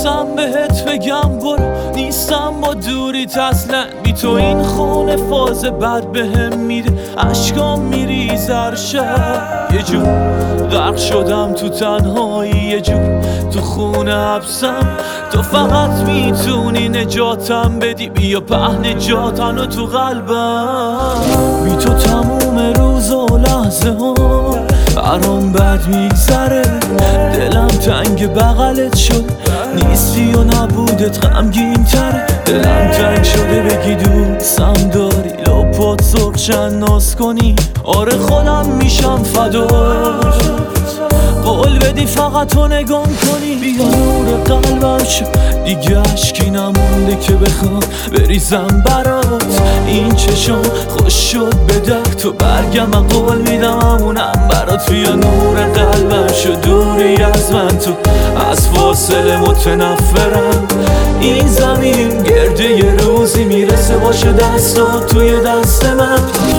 میخواستم بهت بگم برو، نیستم با دوریت اصلا، بی تو این خونه فاز بد بهم میده، اشکام میریزه هر شب. یه جور غرق شدم تو تنهایی، یه جور تو خونه حبسم، تو فقط میتونی نجاتم بدی، بیا پهن جاتن و تو قلبم. بی تو تموم روز و لحظه ها برام بد میگذره، دلم تنگ بغلت شد، نیستی و نبودت غمگین تره، دلم تنگ شده بگی دوستم داری، لپات سرخ چند ناز کنی، آره خودم میشم فدا، قول بدی فقط تو نگام کنی، بیا نور قلبم شد، دیگه اشکی نمونده که بخوام بریزم برات، این چشم خوش شد به درد، تو برگم قول میدم همونم برات، بیا نور قلبم شد، دوری از من تو از فاصله متنفرم، این زمین گرده یه روزی میرسه باشه دستات توی دست من.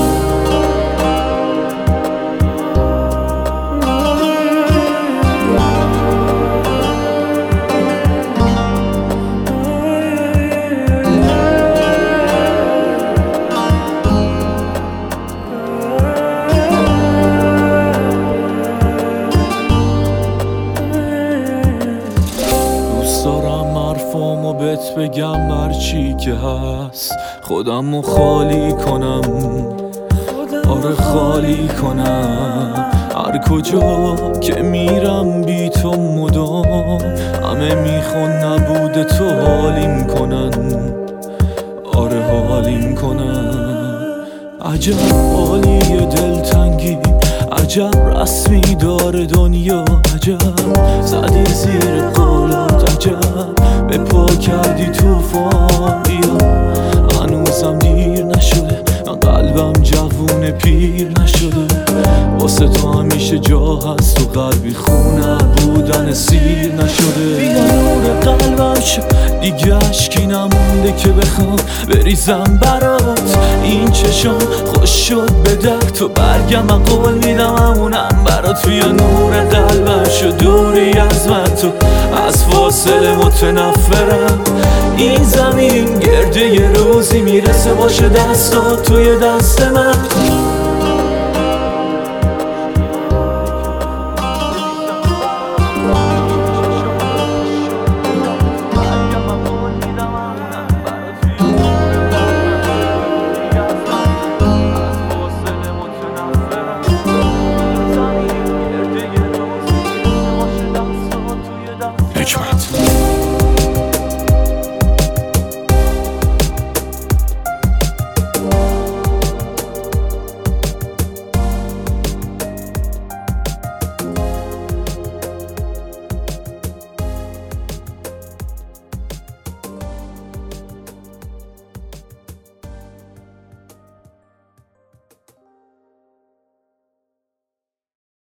دارم حرفامو بهت بگم هرچی که هست، خودمو خالی کنم، آره خالی کنم، هر کجا که میرم بی تو مدام، همه میخوان نبوده تو حالیم کنن، آره حالیم کنن. عجب حالی دلتنگی، عجب رسمی داره دنیا، عجب زدی زیر قولات، عجب به پا کردی توفان، بیا هنوزم دیر نشده، قلبم جوون پیر نشده، واسه تو همیشه جا هست و قلبی خونه بودن سیر نشده، بیا نور قلبم شد، دیگه اشکی نمونده که بخوام بریزم برات، این چشم خوش شد به درد، تو برگم قول میدم همونم برات، بیا نور قلبم شد، دوری از من تو از فاصله متنفرم، این زمین گرده یه روزی میرسه باشه دستات توی دست من.